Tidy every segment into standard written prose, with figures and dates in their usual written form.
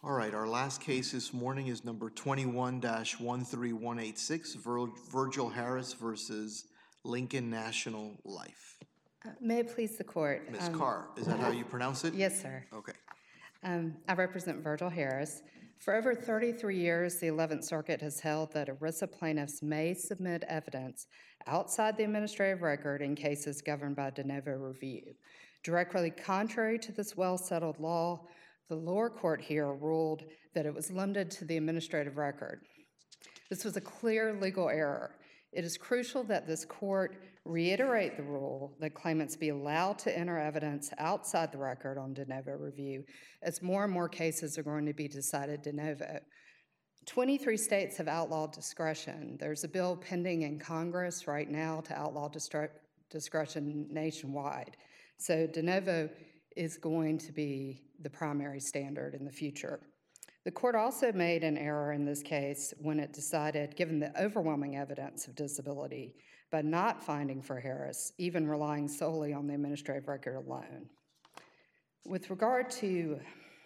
All right, our last case this morning is number 21-13186, Virgil Harris versus Lincoln National Life. May it please the court. Ms. Carr, is that how you pronounce it? Yes, sir. Okay. I represent Virgil Harris. For over 33 years, the 11th Circuit has held that ERISA plaintiffs may submit evidence outside the administrative record in cases governed by de novo review. Directly contrary to this well-settled law, the lower court here ruled that it was limited to the administrative record. This was a clear legal error. It is crucial that this court reiterate the rule that claimants be allowed to enter evidence outside the record on de novo review, as more and more cases are going to be decided de novo. 23 states have outlawed discretion. There's a bill pending in Congress right now to outlaw discretion nationwide. So de novo is going to be the primary standard in the future. The court also made an error in this case when it decided, given the overwhelming evidence of disability, by not finding for Harris, even relying solely on the administrative record alone. With regard to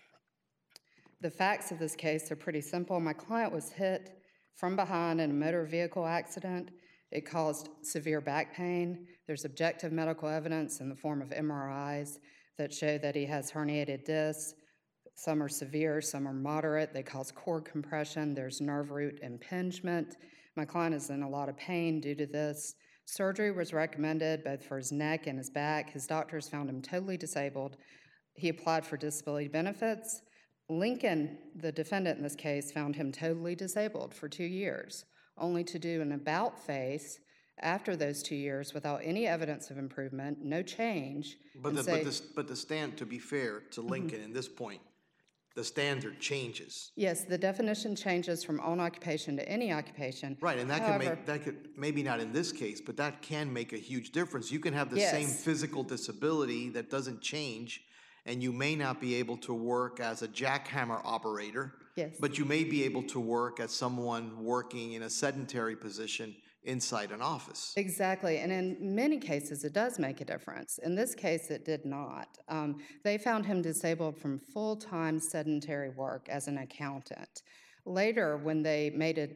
the facts of this case, they're pretty simple. My client was hit from behind in a motor vehicle accident. It caused severe back pain. There's objective medical evidence in the form of MRIs that show that he has herniated discs. Some are severe, some are moderate. They cause cord compression. There's nerve root impingement. My client is in a lot of pain due to this. Surgery was recommended both for his neck and his back. His doctors found him totally disabled. He applied for disability benefits. Lincoln, the defendant in this case, found him totally disabled for 2 years, only to do an about face after those 2 years without any evidence of improvement, no change. But the stand, to be fair to Lincoln in this point, the standard changes. Yes, the definition changes from own occupation to any occupation. Right, and that could maybe not in this case, but that can make a huge difference. You can have the same physical disability that doesn't change, and you may not be able to work as a jackhammer operator, but you may be able to work as someone working in a sedentary position inside an office. Exactly, and in many cases it does make a difference. In this case it did not. They found him disabled from full-time sedentary work as an accountant. Later, when they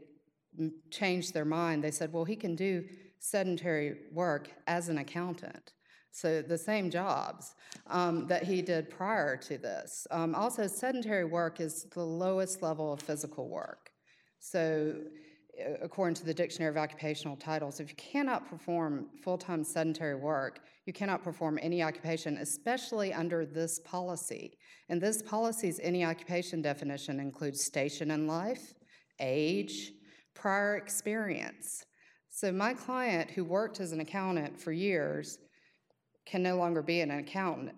changed their mind, they said, well, he can do sedentary work as an accountant. So the same jobs that he did prior to this. Also, sedentary work is the lowest level of physical work. So according to the Dictionary of Occupational Titles, if you cannot perform full-time sedentary work, you cannot perform any occupation, especially under this policy. And this policy's any occupation definition includes station in life, age, prior experience. So my client, who worked as an accountant for years, can no longer be an accountant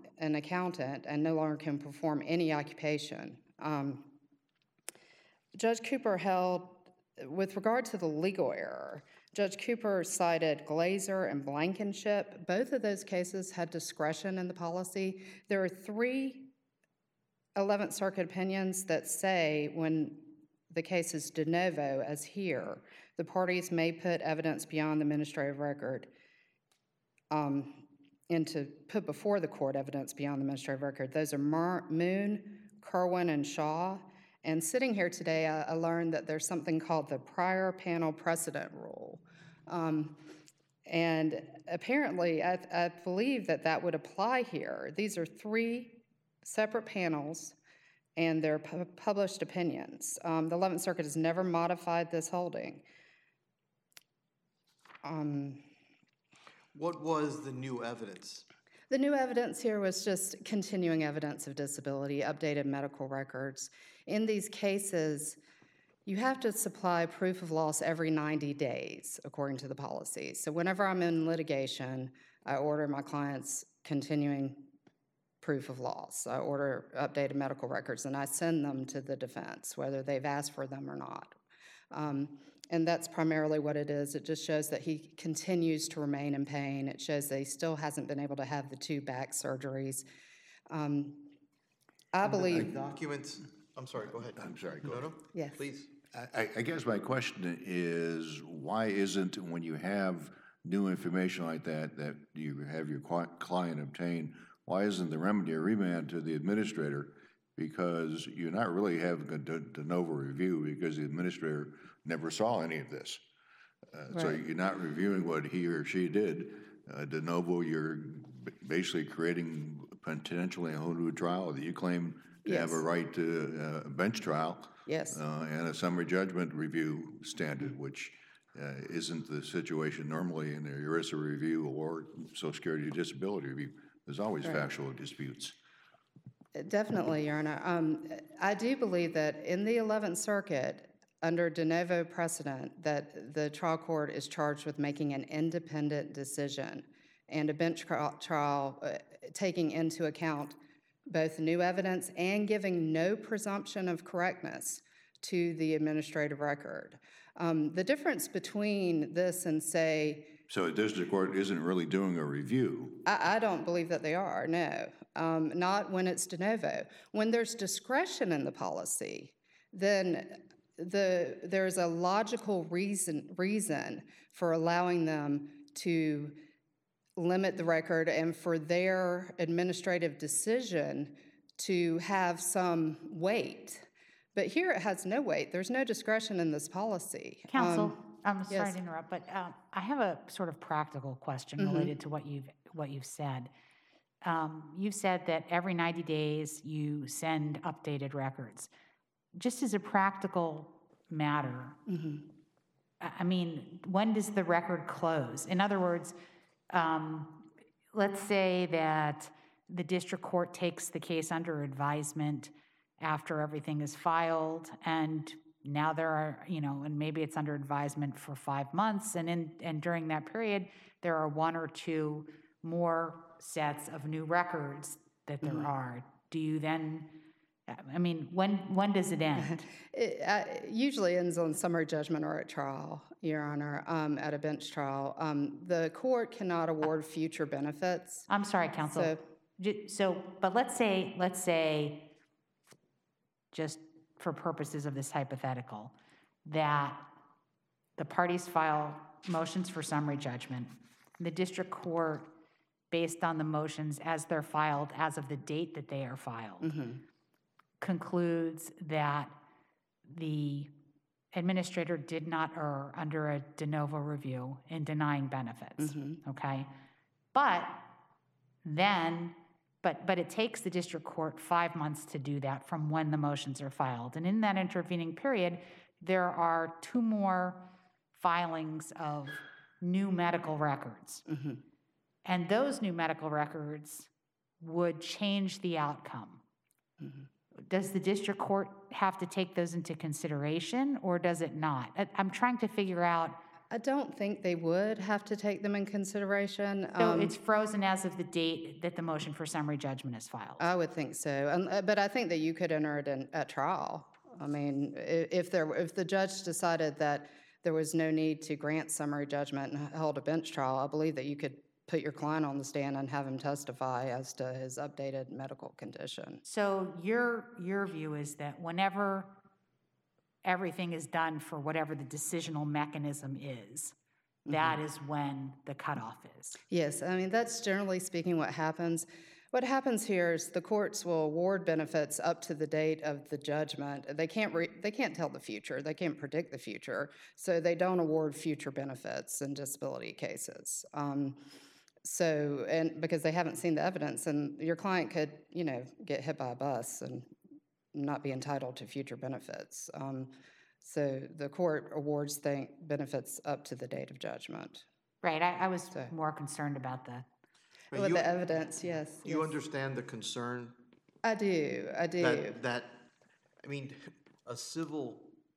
and no longer can perform any occupation. Judge Cooper held, with regard to the legal error, Judge Cooper cited Glazer and Blankenship. Both of those cases had discretion in the policy. There are 3 11th Circuit opinions that say when the case is de novo, as here, the parties may put evidence beyond the administrative record and to put before the court evidence beyond the administrative record. Those are Moon, Kerwin, and Shaw. And sitting here today, I learned that there's something called the prior panel precedent rule. And apparently, I believe that would apply here. These are 3 separate panels, and they're published opinions. The 11th Circuit has never modified this holding. What was the new evidence? The new evidence here was just continuing evidence of disability, updated medical records. In these cases, you have to supply proof of loss every 90 days, according to the policy. So whenever I'm in litigation, I order my clients continuing proof of loss. I order updated medical records, and I send them to the defense, whether they've asked for them or not. And that's primarily what it is. It just shows that he continues to remain in pain. It shows that he still hasn't been able to have the 2 back surgeries. I believe... Documents... I'm sorry, go ahead. I'm sorry, go ahead. No? Yes. Please. I guess my question is, why isn't, when you have new information like that you have your client obtain, why isn't the remedy a remand to the administrator? because you're not really having a de novo review because the administrator never saw any of this. So you're not reviewing what he or she did. De novo, you're basically creating potentially a whole new trial that you claim to have a right to a bench trial. Yes. And a summary judgment review standard, which isn't the situation normally in the ERISA review or Social Security disability review. There's always factual disputes. Definitely, Your Honor. I do believe that in the 11th Circuit, under de novo precedent, that the trial court is charged with making an independent decision and a bench trial taking into account both new evidence and giving no presumption of correctness to the administrative record. The difference between this and, say... So the district court isn't really doing a review. I don't believe that they are, no. Not when it's de novo. When there's discretion in the policy, then there's a logical reason for allowing them to limit the record and for their administrative decision to have some weight. But here it has no weight. There's no discretion in this policy. Counsel, I'm sorry to interrupt, but I have a sort of practical question related to what you've said. You've said that every 90 days you send updated records. Just as a practical matter, I mean, when does the record close? In other words, let's say that the district court takes the case under advisement after everything is filed, and now there are, and maybe it's under advisement for 5 months, and during that period, there are 1 or 2 more sets of new records that there are. Do you then, when does it end? It usually ends on summary judgment or at trial, Your Honor, at a bench trial. The court cannot award future benefits. I'm sorry, counsel. But let's say, just for purposes of this hypothetical, that the parties file motions for summary judgment. The district court, based on the motions as they're filed, as of the date that they are filed, concludes that the administrator did not err under a de novo review in denying benefits, okay? But it takes the district court 5 months to do that from when the motions are filed. And in that intervening period, there are 2 more filings of new medical records. And those new medical records would change the outcome. Does the district court have to take those into consideration, or does it not? I'm trying to figure out. I don't think they would have to take them in consideration. So it's frozen as of the date that the motion for summary judgment is filed? I would think so. But I think that you could enter it at trial. I mean, if the judge decided that there was no need to grant summary judgment and held a bench trial, I believe that you could put your client on the stand and have him testify as to his updated medical condition. So your view is that whenever everything is done for whatever the decisional mechanism is, that is when the cutoff is? Yes, I mean, that's generally speaking what happens. What happens here is the courts will award benefits up to the date of the judgment. They can't tell the future. They can't predict the future, so they don't award future benefits in disability cases. Because they haven't seen the evidence, and your client could, get hit by a bus and not be entitled to future benefits. So the court awards benefits up to the date of judgment. Right. I was more concerned about the evidence. Yes. You understand the concern? I do. That I mean, a civil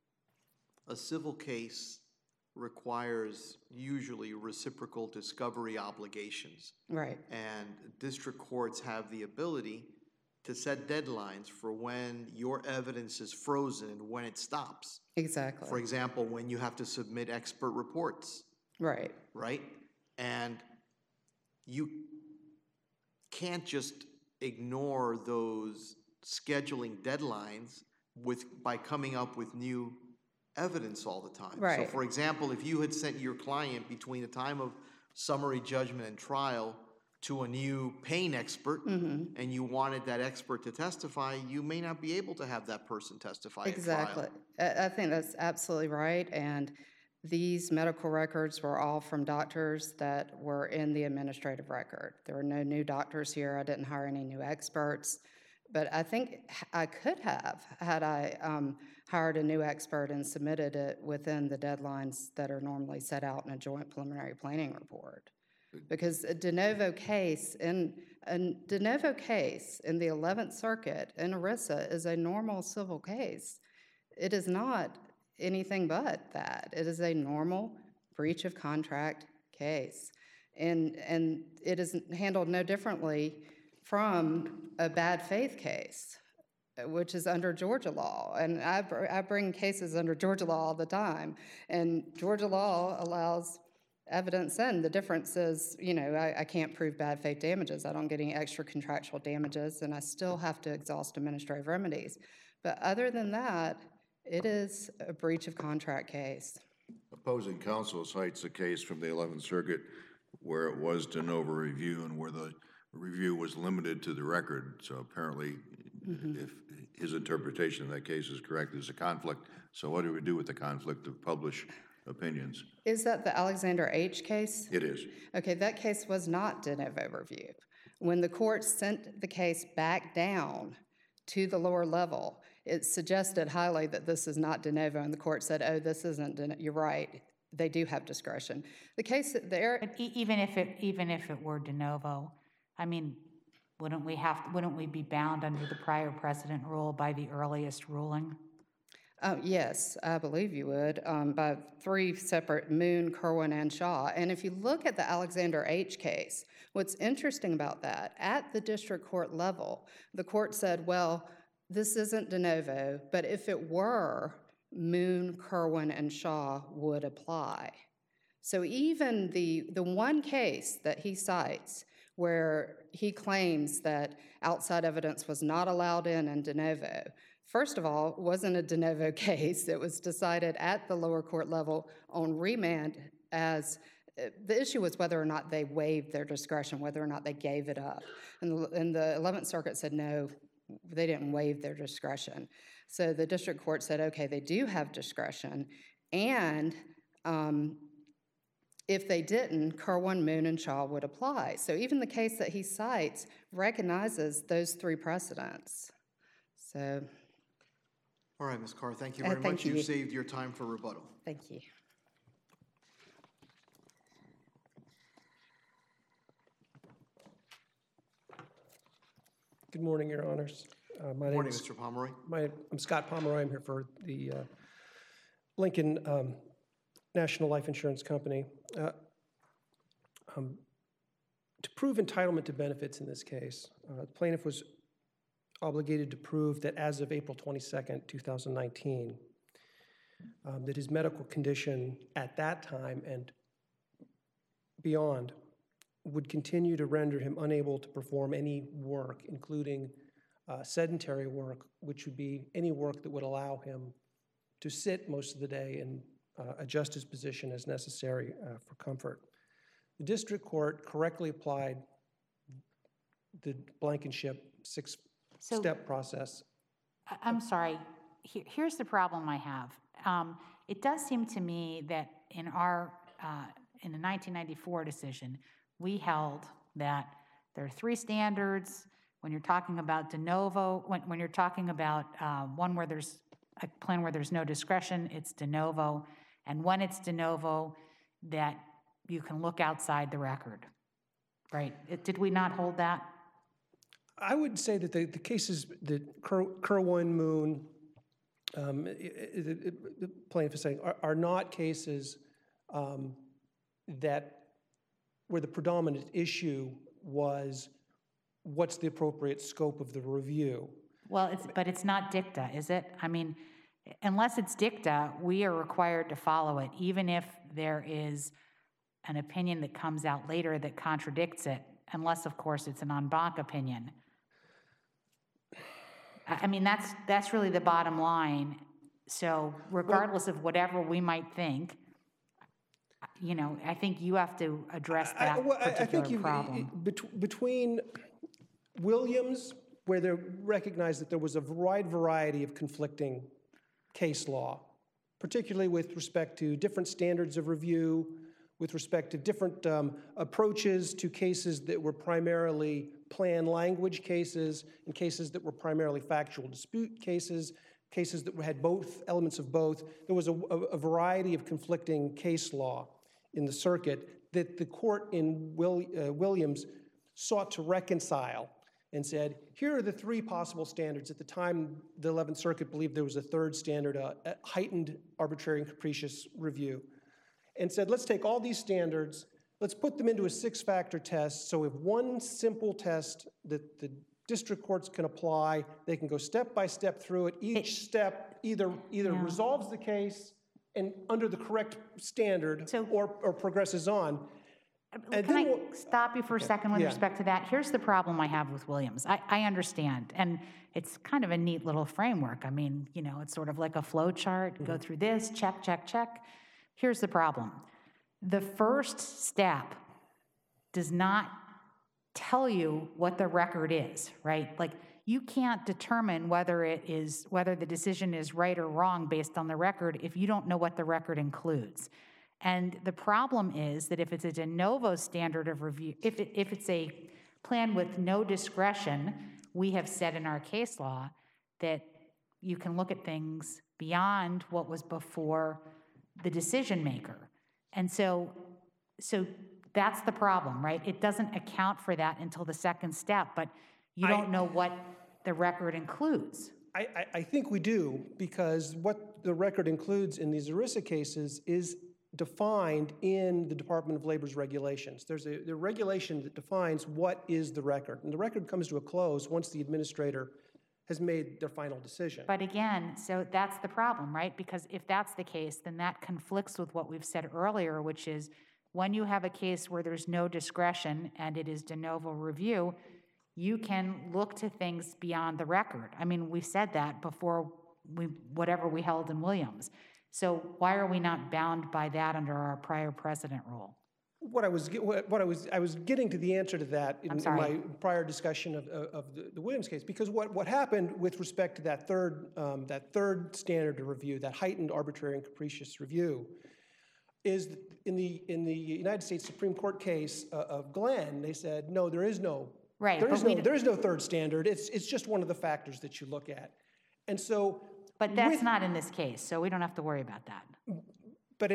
case requires usually reciprocal discovery obligations. Right. And district courts have the ability to set deadlines for when your evidence is frozen and when it stops. Exactly. For example, when you have to submit expert reports. Right. Right? And you can't just ignore those scheduling deadlines by coming up with new evidence all the time. Right. So, for example, if you had sent your client between the time of summary judgment and trial to a new pain expert and you wanted that expert to testify, you may not be able to have that person testify Exactly. at trial. I think that's absolutely right. And these medical records were all from doctors that were in the administrative record. There were no new doctors here. I didn't hire any new experts. But I think I could have had I hired a new expert and submitted it within the deadlines that are normally set out in a joint preliminary planning report. Because a de novo case in the 11th Circuit in ERISA is a normal civil case. It is not anything but that. It is a normal breach of contract case. And it is handled no differently from a bad faith case, which is under Georgia law. And I bring cases under Georgia law all the time. And Georgia law allows evidence in. The difference is, I can't prove bad faith damages. I don't get any extra contractual damages, and I still have to exhaust administrative remedies. But other than that, it is a breach of contract case. Opposing counsel cites a case from the 11th Circuit where it was de novo review and where the review was limited to the record. So apparently, if his interpretation of that case is correct, there's a conflict. So what do we do with the conflict of published opinions? Is that the Alexander H. case? It is. Okay, that case was not de novo review. When the court sent the case back down to the lower level, it suggested highly that this is not de novo, and the court said, oh, this isn't de novo. You're right. They do have discretion. The case there... But even if it were de novo, I mean, wouldn't we be bound under the prior precedent rule by the earliest ruling? Yes, I believe you would, by 3 separate, Moon, Kerwin, and Shaw. And if you look at the Alexander H. case, what's interesting about that, at the district court level, the court said, well, this isn't de novo, but if it were, Moon, Kerwin, and Shaw would apply. So even the one case that he cites where he claims that outside evidence was not allowed in de novo, first of all, wasn't a de novo case. It was decided at the lower court level on remand as the issue was whether or not they waived their discretion, whether or not they gave it up. And the 11th Circuit said no, they didn't waive their discretion. So the district court said, okay, they do have discretion. And if they didn't, Kerwin, Moon, and Shaw would apply. So even the case that he cites recognizes those 3 precedents. So... All right, Ms. Carr, thank you very much. You've saved your time for rebuttal. Thank you. Good morning, Your Honors. Good morning, Mr. Pomeroy. I'm Scott Pomeroy. I'm here for the Lincoln National Life Insurance Company. To prove entitlement to benefits in this case, the plaintiff was obligated to prove that as of April 22nd, 2019, that his medical condition at that time and beyond would continue to render him unable to perform any work, including sedentary work, which would be any work that would allow him to sit most of the day and adjust his position as necessary for comfort. The district court correctly applied the Blankenship 6-step process. I'm sorry. Here's the problem I have. It does seem to me that in the 1994 decision, we held that there are 3 standards when you're talking about de novo, when you're talking about one where there's a plan where there's no discretion, it's de novo, and when it's de novo, that you can look outside the record, right? Did we not hold that? I would say that the cases that Kerwin, Moon, the plaintiff is saying, are not cases that where the predominant issue was what's the appropriate scope of the review. Well, but it's not dicta, is it? I mean, unless it's dicta, we are required to follow it, even if there is an opinion that comes out later that contradicts it, unless, of course, it's an en banc opinion. I mean, that's really the bottom line. So regardless of whatever we might think, I think you have to address that I think particular problem. between Williams, where they recognized that there was a wide variety of conflicting case law, particularly with respect to different standards of review, with respect to different approaches to cases that were primarily plan language cases, and cases that were primarily factual dispute cases, cases that had both elements of both. There was a variety of conflicting case law in the circuit that the court in Williams sought to reconcile and said, here are the three possible standards. At the time, the 11th Circuit believed there was a third standard, a heightened arbitrary and capricious review, and said, let's take all these standards, let's put them into a 6-factor test, so we have one simple test that the district courts can apply. They can go step by step through it. Each step either resolves the case and under the correct standard, or progresses on. And can I stop you for a second with respect to that? Here's the problem I have with Williams. I understand, and it's kind of a neat little framework. I mean, it's sort of like a flow chart. Go through this, check, check, check. Here's the problem. The first step does not tell you what the record is, right? Like, you can't determine whether the decision is right or wrong based on the record if you don't know what the record includes. And the problem is that if it's a de novo standard of review, if it's a plan with no discretion, we have said in our case law that you can look at things beyond what was before the decision maker. And so that's the problem, right? It doesn't account for that until the second step, but you don't know what the record includes. I think we do, because what the record includes in these ERISA cases is defined in the Department of Labor's regulations. There's a regulation that defines what is the record, and the record comes to a close once the administrator has made their final decision. But again, so that's the problem, right? Because if that's the case, then that conflicts with what we've said earlier, which is when you have a case where there's no discretion and it is de novo review, you can look to things beyond the record. I mean, we said that before whatever we held in Williams. So why are we not bound by that under our prior precedent rule? I was getting to the answer to that in my prior discussion of the Williams case, because what happened with respect to that third standard of review, that heightened arbitrary and capricious review, is in the United States Supreme Court case of Glenn, they said no, there is no third standard. It's just one of the factors that you look at, and so. But that's not in this case, so we don't have to worry about that. But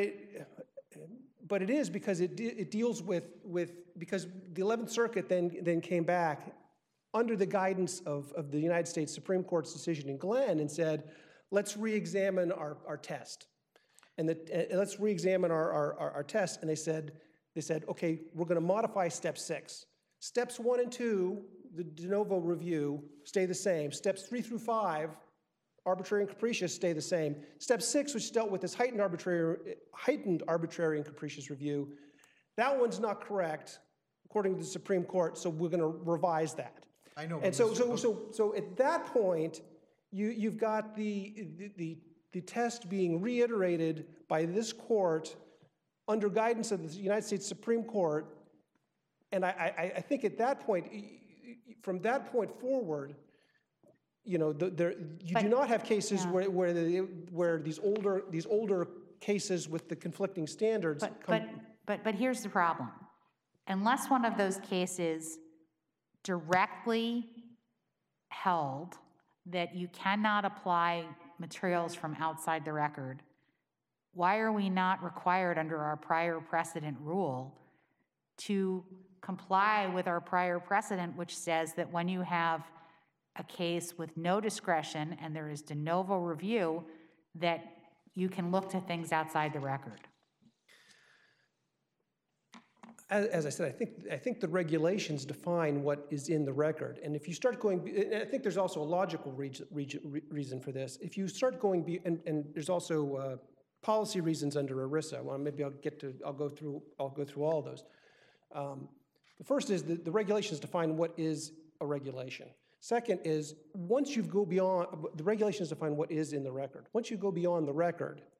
it is, because it deals with because the 11th Circuit then came back under the guidance of the United States Supreme Court's decision in Glenn and said, let's re-examine our test, and let's re-examine our test. And they said, okay, we're going to modify step 6. Steps 1 and 2, the de novo review, stay the same. Steps 3 through 5. Arbitrary and capricious stay the same. Step 6, which dealt with this heightened arbitrary and capricious review, that one's not correct according to the Supreme Court, so we're going to revise that. I know. And so at that point, you've got the test being reiterated by this court under guidance of the United States Supreme Court, and I think at that point, from that point forward, you do not have cases where these older cases with the conflicting standards. But here's the problem: unless one of those cases directly held that you cannot apply materials from outside the record, why are we not required under our prior precedent rule to comply with our prior precedent, which says that when you have a case with no discretion and there is de novo review, that you can look to things outside the record? As I said, I think the regulations define what is in the record, and if you start going, and I think there's also a logical reason for this. If you start going, and there's also policy reasons under ERISA. Well, maybe I'll go through all of those. The first is the regulations define what is a regulation. Second is, once you go beyond, the regulations define what is in the record. Once you go beyond the record,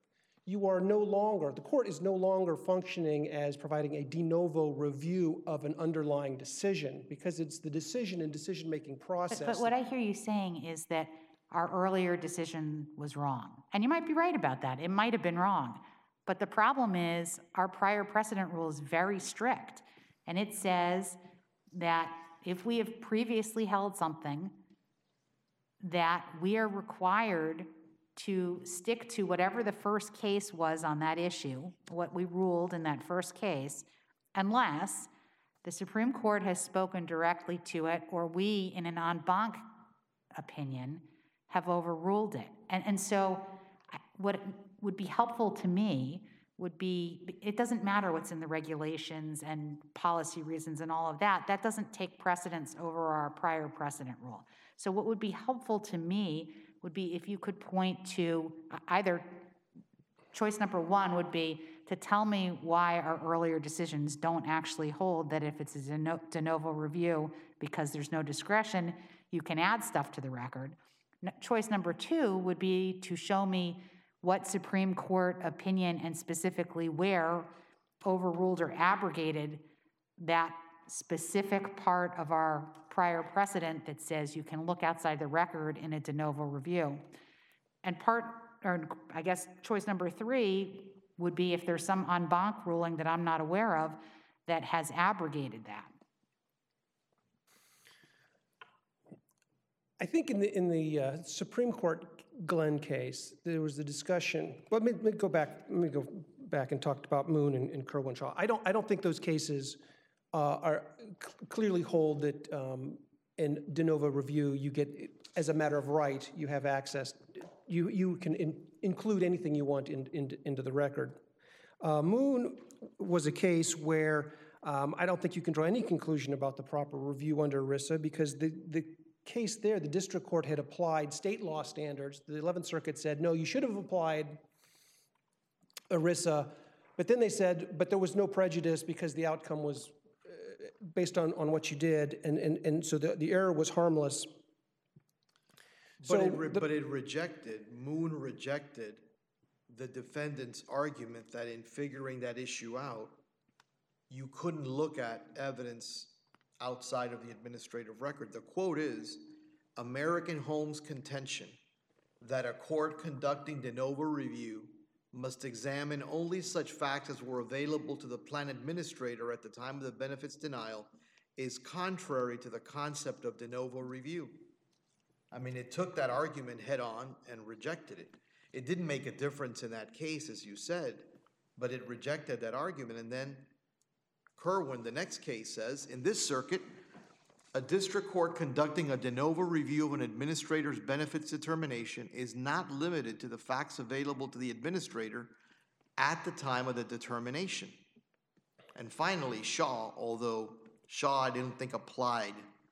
you are no longer, the court is no longer functioning as providing a de novo review of an underlying decision, because it's the decision and decision-making process. But what I hear you saying is that our earlier decision was wrong. And you might be right about that. It might have been wrong. But the problem is our prior precedent rule is very strict. And it says that if we have previously held something, that we are required to stick to whatever the first case was on that issue, what we ruled in that first case, unless the Supreme Court has spoken directly to it or we, in an en banc opinion, have overruled it. And so what would be helpful to me would be, it doesn't matter what's in the regulations and policy reasons and all of that. That doesn't take precedence over our prior precedent rule. So what would be helpful to me would be if you could point to either choice number one would be to tell me why our earlier decisions don't actually hold, that if it's a de novo review because there's no discretion, you can add stuff to the record. Choice number two would be to show me what Supreme Court opinion and specifically where overruled or abrogated that specific part of our prior precedent that says you can look outside the record in a de novo review. And I guess choice number three would be if there's some en banc ruling that I'm not aware of that has abrogated that. I think in the Supreme Court Glenn case, there was a discussion. Well, let me go back and talk about Moon and Kerwin-Shaw. I don't think those cases clearly hold that in de novo review you get, as a matter of right, you have access. You can include anything you want into the record. Moon was a case where I don't think you can draw any conclusion about the proper review under ERISA because the case there, the district court had applied state law standards. The 11th Circuit said, no, you should have applied ERISA, but then they said, but there was no prejudice because the outcome was based on what you did, and so the error was harmless. But it rejected, Moon rejected the defendant's argument that in figuring that issue out, you couldn't look at evidence outside of the administrative record. The quote is, American Home's contention that a court conducting de novo review must examine only such facts as were available to the plan administrator at the time of the benefits denial is contrary to the concept of de novo review. I mean, it took that argument head on and rejected it. It didn't make a difference in that case, as you said, but it rejected that argument. And then Kerwin, the next case, says, in this circuit, a district court conducting a de novo review of an administrator's benefits determination is not limited to the facts available to the administrator at the time of the determination. And finally, Shaw, although Shaw I didn't think applied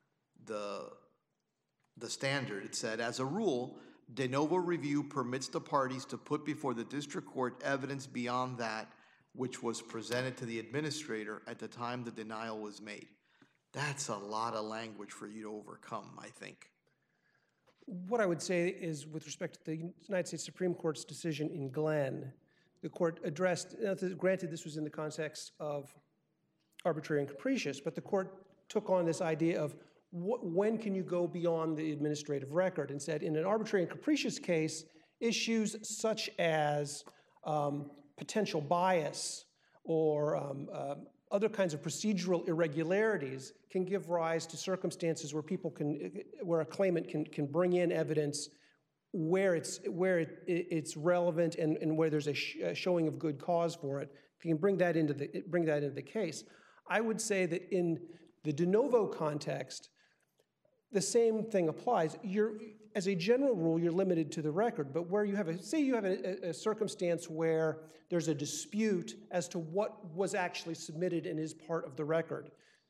the standard, it said, as a rule, de novo review permits the parties to put before the district court evidence beyond that which was presented to the administrator at the time the denial was made. That's a lot of language for you to overcome, I think. What I would say is, with respect to the United States Supreme Court's decision in Glenn, the court addressed, granted this was in the context of arbitrary and capricious, but the court took on this idea of when can you go beyond the administrative record and said in an arbitrary and capricious case, issues such as potential bias or other kinds of procedural irregularities can give rise to circumstances where where a claimant can bring in evidence where it's relevant and where there's a showing of good cause for it. If you can bring that into the case, I would say that in the de novo context, the same thing applies. As a general rule, you're limited to the record, but where you have a circumstance where there's a dispute as to what was actually submitted and is part of the record,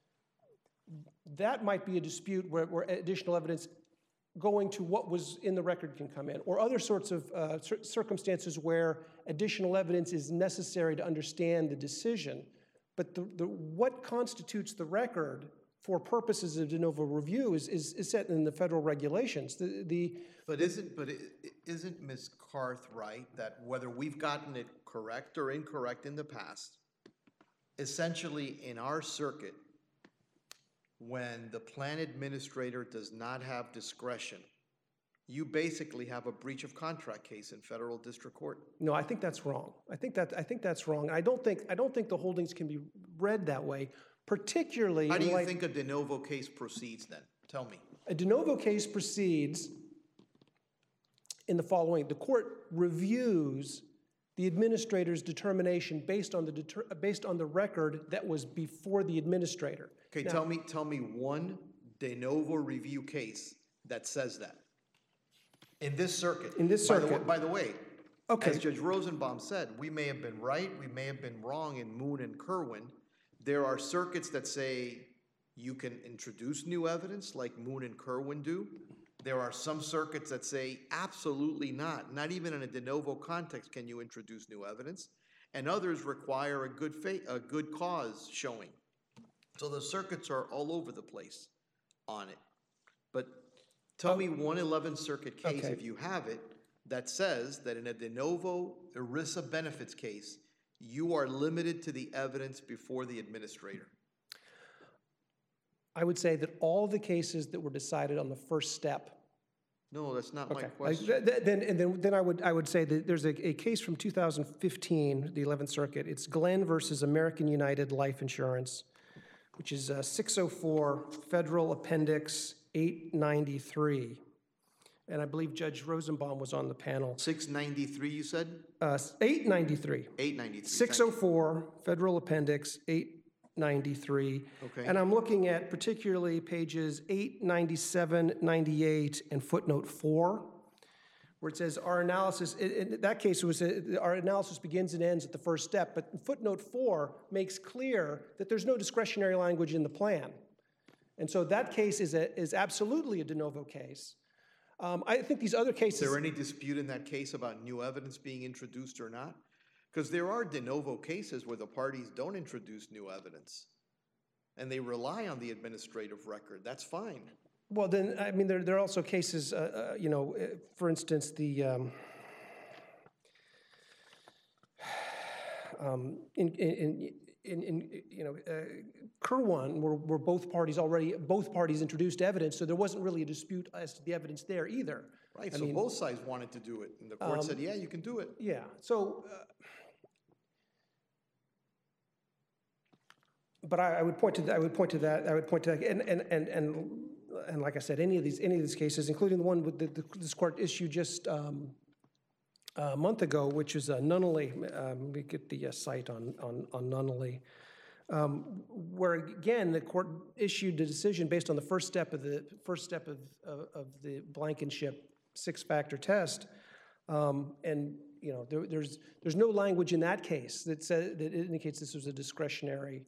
that might be a dispute where additional evidence going to what was in the record can come in, or other sorts of circumstances where additional evidence is necessary to understand the decision. But what constitutes the record for purposes of de novo review is set in the federal regulations. But isn't Ms. Carth right that whether we've gotten it correct or incorrect in the past, essentially in our circuit, when the plan administrator does not have discretion, you basically have a breach of contract case in federal district court? No, I think that's wrong. I think that's wrong. I don't think the holdings can be read that way, particularly. How do you think a de novo case proceeds then? Tell me. A de novo case proceeds in the following: the court reviews the administrator's determination based on the record that was before the administrator. Okay, now, tell me one de novo review case that says that. In this circuit. In this circuit. By the way, okay. As Judge Rosenbaum said, we may have been right, we may have been wrong in Moon and Kerwin. There are circuits that say you can introduce new evidence like Moon and Kerwin do. There are some circuits that say absolutely not. Not even in a de novo context can you introduce new evidence. And others require a good cause showing. So the circuits are all over the place on it. But tell me one 11th Circuit case, if you have it, that says that in a de novo ERISA benefits case, you are limited to the evidence before the administrator. I would say that all the cases that were decided on the first step. No, that's not my question. Then I would say that there's a case from 2015, the 11th Circuit. It's Glenn versus American United Life Insurance, which is 604 Federal Appendix 893. And I believe Judge Rosenbaum was on the panel. 693, you said? 893. 893. 604 Federal Appendix 893. Okay. And I'm looking at particularly pages 897, 98, and footnote 4, where it says our analysis, in that case, it was our analysis begins and ends at the first step, but footnote 4 makes clear that there's no discretionary language in the plan. And so that case is absolutely a de novo case. I think these other cases... Is there any dispute in that case about new evidence being introduced or not? Because there are de novo cases where the parties don't introduce new evidence, and they rely on the administrative record. That's fine. Well, then, I mean, there are also cases, for instance, the... Kerwin, where both parties introduced evidence, so there wasn't really a dispute as to the evidence there either. Right, so both sides wanted to do it, and the court said, yeah, you can do it. Yeah, so... but I would point to that, and like I said, any of these cases, including the one with this court issued just a month ago, which is Nunnally. We get the site on Nunnally, where again the court issued a decision based on the first step of the Blankenship 6-factor test, and there's no language in that case that indicates this was a discretionary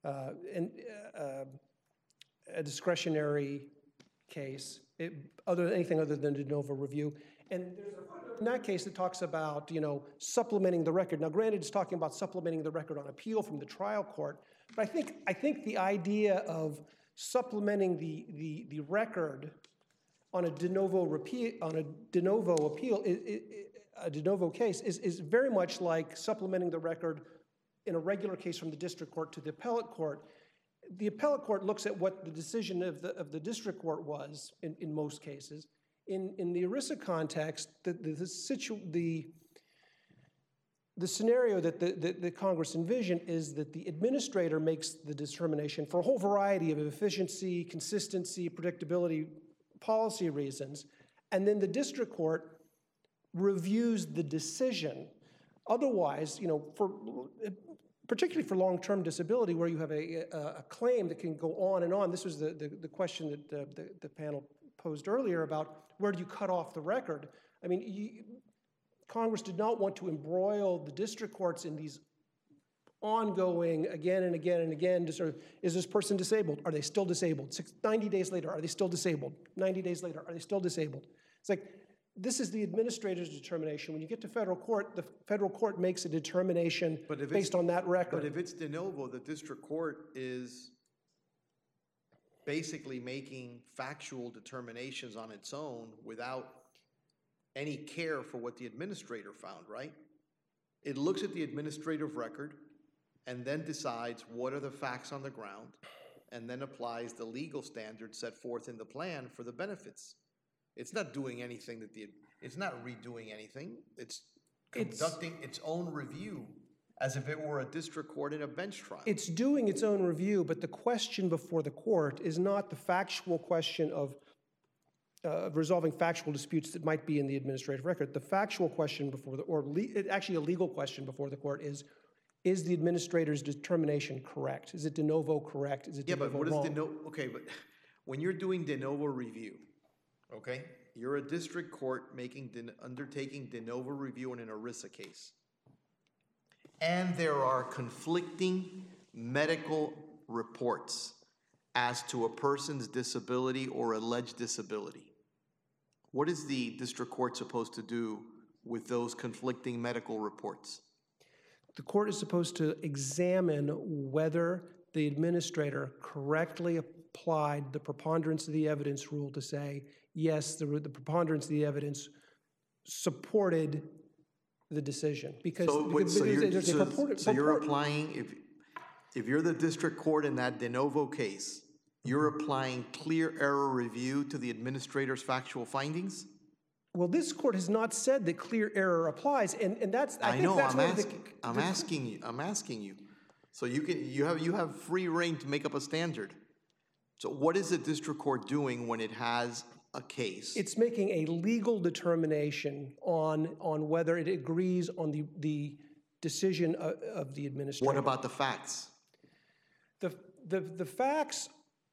case, anything other than de novo review. And there's a footnote in that case that talks about, supplementing the record. Now, granted, it's talking about supplementing the record on appeal from the trial court, but I think the idea of supplementing the record on a de novo appeal, a de novo case, is very much like supplementing the record in a regular case from the district court to the appellate court. The appellate court looks at what the decision of the district court was in most cases. In the ERISA context, the scenario that the Congress envisioned is that the administrator makes the determination for a whole variety of efficiency, consistency, predictability, policy reasons, and then the district court reviews the decision. Otherwise, particularly for long-term disability, where you have a claim that can go on and on. This was the question that the panel posed earlier about where do you cut off the record. I mean, Congress did not want to embroil the district courts in these ongoing, again and again and again, to sort of, is this person disabled? Are they still disabled? 90 days later, are they still disabled? 90 days later, are they still disabled? It's like, this is the administrator's determination. When you get to federal court, the federal court makes a determination based on that record. But if it's de novo, the district court is basically making factual determinations on its own without any care for what the administrator found, right? It looks at the administrative record and then decides what are the facts on the ground and then applies the legal standards set forth in the plan for the benefits. It's not doing anything that it's not redoing anything. It's conducting its own review as if it were a district court in a bench trial. It's doing its own review, but the question before the court is not the factual question of resolving factual disputes that might be in the administrative record. The factual question before actually a legal question before the court is the administrator's determination correct? Is it de novo correct? Is it de novo but what wrong? is de novo? Okay, but when you're doing de novo review, okay, you're a district court undertaking de novo review in an ERISA case. And there are conflicting medical reports as to a person's disability or alleged disability. What is the district court supposed to do with those conflicting medical reports? The court is supposed to examine whether the administrator correctly applied the preponderance of the evidence rule to say, yes, the preponderance of the evidence supported the decision. Because you're applying, if you're the district court in that de novo case, you're applying clear error review to the administrator's factual findings? Well, this court has not said that clear error applies, and that's I'm asking you. So you have free reign to make up a standard. So what is the district court doing when it has a case? It's making a legal determination on whether it agrees on the decision of the administrator. What about the facts? The facts.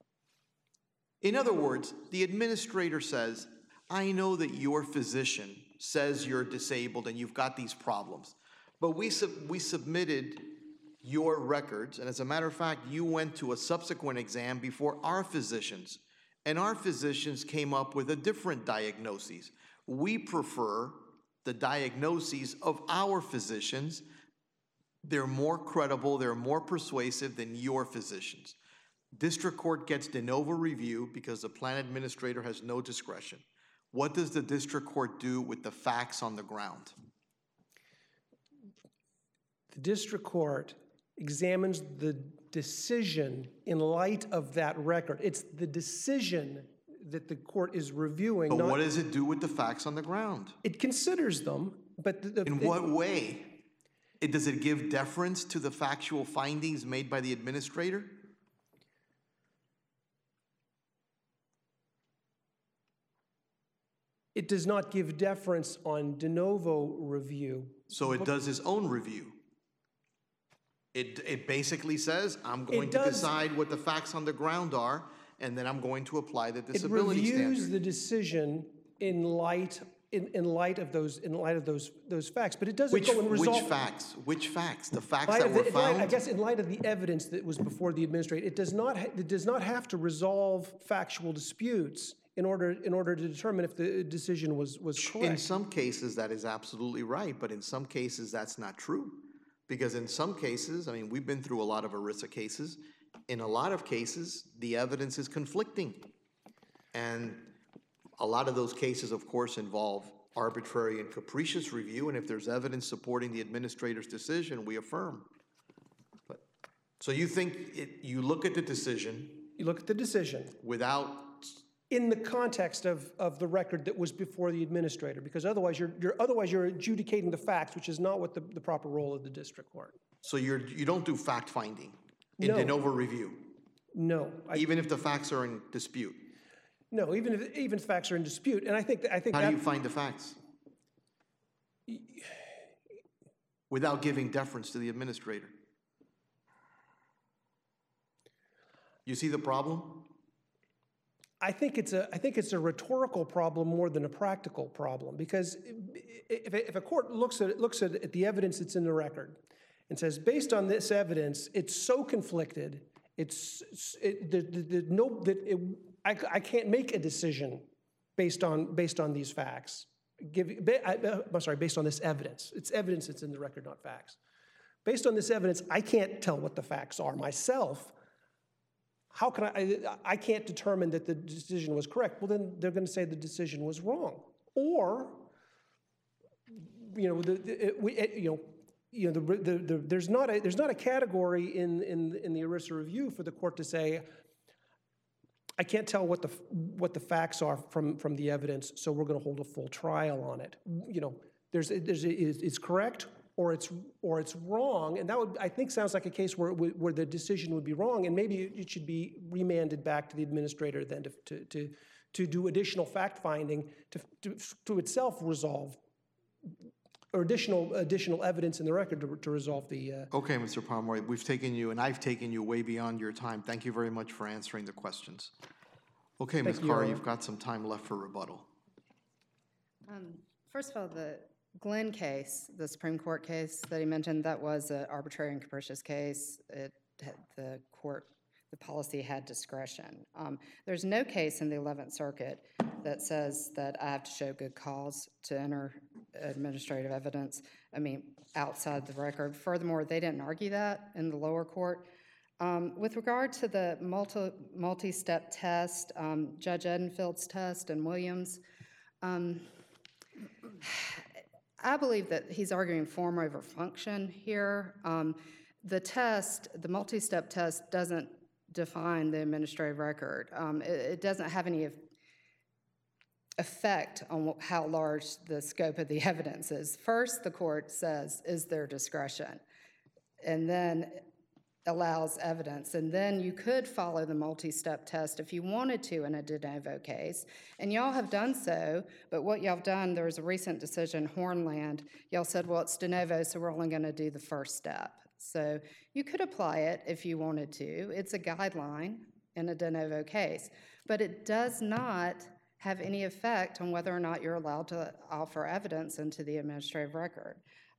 In other words, the administrator says, I know that your physician says you're disabled and you've got these problems, but we submitted your records, and as a matter of fact, you went to a subsequent exam before our physicians, and our physicians came up with a different diagnosis. We prefer the diagnoses of our physicians. They're more credible, they're more persuasive than your physicians. District court gets de novo review because the plan administrator has no discretion. What does the district court do with the facts on the ground? The district court examines the decision in light of that record. It's the decision that the court is reviewing. But what does it do with the facts on the ground? It considers them, but... In what way? Does it give deference to the factual findings made by the administrator? It does not give deference on de novo review. So it does its own review. It basically says, I'm going to decide what the facts on the ground are, and then I'm going to apply the disability standard. It reviews the decision in light of those facts, but it doesn't go and resolve. Which facts? The facts that were found? I guess in light of the evidence that was before the administrator, it does not have to resolve factual disputes in order to determine if the decision was correct. In some cases, that is absolutely right, but in some cases, that's not true. Because in some cases, I mean, we've been through a lot of ERISA cases. In a lot of cases, the evidence is conflicting. And a lot of those cases, of course, involve arbitrary and capricious review, and if there's evidence supporting the administrator's decision, we affirm. So you think you look at the decision... You look at the decision. Without... In the context of the record that was before the administrator, because otherwise you're adjudicating the facts, which is not what the proper role of the district court. So you don't do fact-finding in de novo review? No. Even if the facts are in dispute? No, even if facts are in dispute. And I think How do you find the facts? Without giving deference to the administrator. You see the problem? I think it's a rhetorical problem more than a practical problem, because if a court looks at the evidence that's in the record and says, based on this evidence, it's so conflicted, I can't make a decision based on these facts. Based on this evidence. It's evidence that's in the record, not facts. Based on this evidence, I can't tell what the facts are myself. how can I can't determine that the decision was correct. Well, then they're going to say the decision was wrong. Or, there's not a category in the ERISA review for the court to say, I can't tell what the facts are from the evidence, so we're going to hold a full trial on it. It's correct or it's wrong, and that I think sounds like a case where the decision would be wrong, and maybe it should be remanded back to the administrator then to do additional fact finding to itself resolve, or additional evidence in the record to resolve the. Okay, Mr. Pomeroy, we've taken you, and I've taken you way beyond your time. Thank you very much for answering the questions. Okay, Ms. Carr, you've got some time left for rebuttal. First of all, the Glenn case, the Supreme Court case that he mentioned, that was an arbitrary and capricious case. The policy had discretion. There's no case in the 11th Circuit that says that I have to show good cause to enter administrative evidence, outside the record. Furthermore, they didn't argue that in the lower court. With regard to the multi-step test, Judge Edenfield's test and Williams, I believe that he's arguing form over function here. The multi-step test doesn't define the administrative record. It doesn't have any effect on how large the scope of the evidence is. First, the court says, is there discretion? And then allows evidence. And then you could follow the multi-step test if you wanted to in a de novo case. And y'all have done so, but what y'all have done, there was a recent decision, Hornland, y'all said, well, it's de novo, so we're only going to do the first step. So you could apply it if you wanted to. It's a guideline in a de novo case, but it does not have any effect on whether or not you're allowed to offer evidence into the administrative record.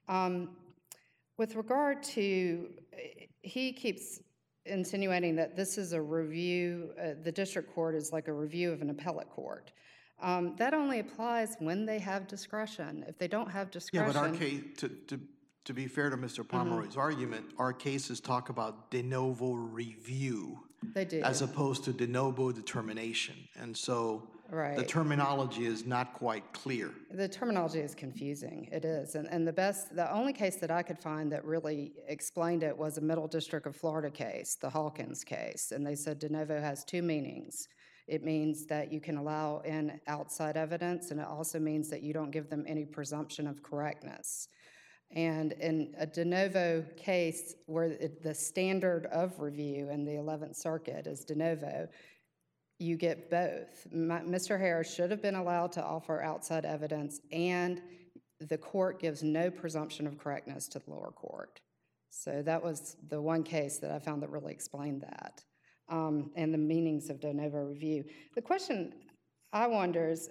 With regard to, he keeps insinuating that this is a review, the district court is like a review of an appellate court. That only applies when they have discretion. If they don't have discretion. Yeah, but our case, to be fair to Mr. Pomeroy's argument, our cases talk about de novo review. They do. As opposed to de novo determination. And so the terminology is not quite clear. The terminology is confusing. It is. And the only case that I could find that really explained it was a Middle District of Florida case, the Hawkins case. And they said de novo has two meanings. It means that you can allow in outside evidence, and it also means that you don't give them any presumption of correctness. And in a de novo case where the standard of review in the 11th Circuit is de novo, you get both. Mr. Harris should have been allowed to offer outside evidence, and the court gives no presumption of correctness to the lower court. So that was the one case that I found that really explained that, and the meanings of de novo review. The question I wonder is,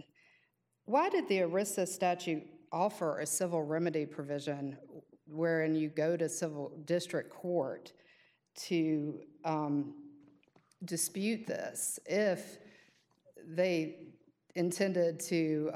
why did the ERISA statute offer a civil remedy provision wherein you go to civil district court to dispute this if they intended to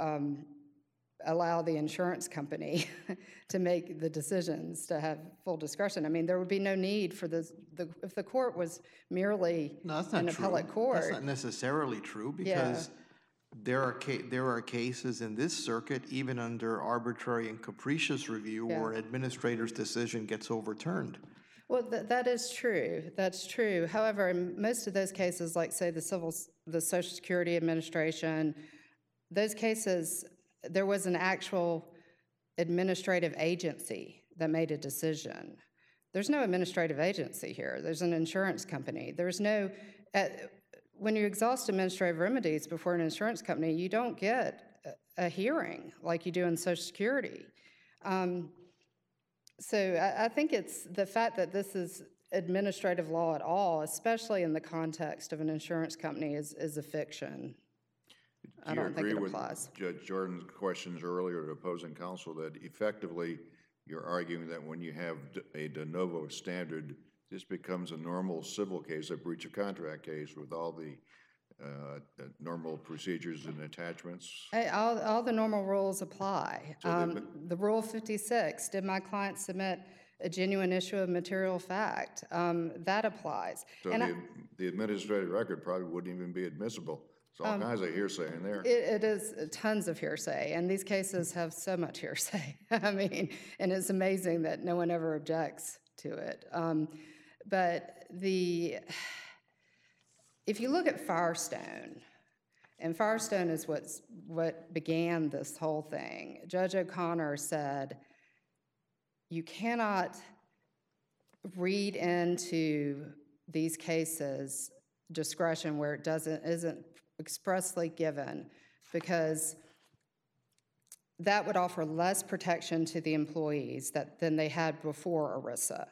allow the insurance company to make the decisions to have full discretion? I mean, there would be no need for this. If the court was merely an appellate court. That's not necessarily true, because there are cases in this circuit, even under arbitrary and capricious review, where an administrator's decision gets overturned. Well, that is true. That's true. However, in most of those cases, like say the Social Security Administration, those cases, there was an actual administrative agency that made a decision. There's no administrative agency here. There's an insurance company. There's no. When you exhaust administrative remedies before an insurance company, you don't get a hearing like you do in Social Security. So I think it's the fact that this is administrative law at all, especially in the context of an insurance company, is a fiction. I don't think it applies. Do you agree with Judge Jordan's questions earlier to opposing counsel that effectively you're arguing that when you have a de novo standard, this becomes a normal civil case, a breach of contract case, with all the normal procedures and attachments? All the normal rules apply. The Rule 56, did my client submit a genuine issue of material fact. That applies. So the administrative record probably wouldn't even be admissible. There's all kinds of hearsay in there. It is tons of hearsay, and these cases have so much hearsay. I mean, and it's amazing that no one ever objects to it. But if you look at Firestone, and Firestone is what began this whole thing, Judge O'Connor said, you cannot read into these cases discretion where it isn't expressly given, because that would offer less protection to the employees than they had before ERISA.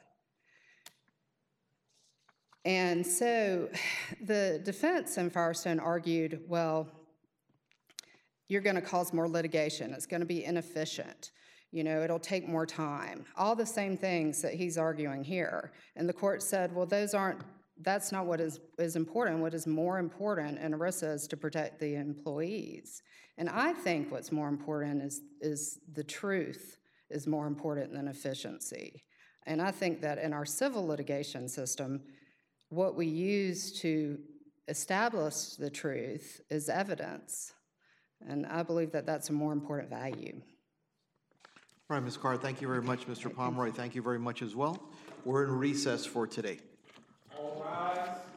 And so the defense in Firestone argued, well, you're going to cause more litigation. It's going to be inefficient. You know, it'll take more time. All the same things that he's arguing here. And the court said, well, that's not what is important. What is more important in ERISA is to protect the employees. And I think what's more important is the truth is more important than efficiency. And I think that in our civil litigation system, what we use to establish the truth is evidence. And I believe that that's a more important value. All right, Ms. Carr, thank you very much. Mr. Pomeroy, thank you very much as well. We're in recess for today. All rise.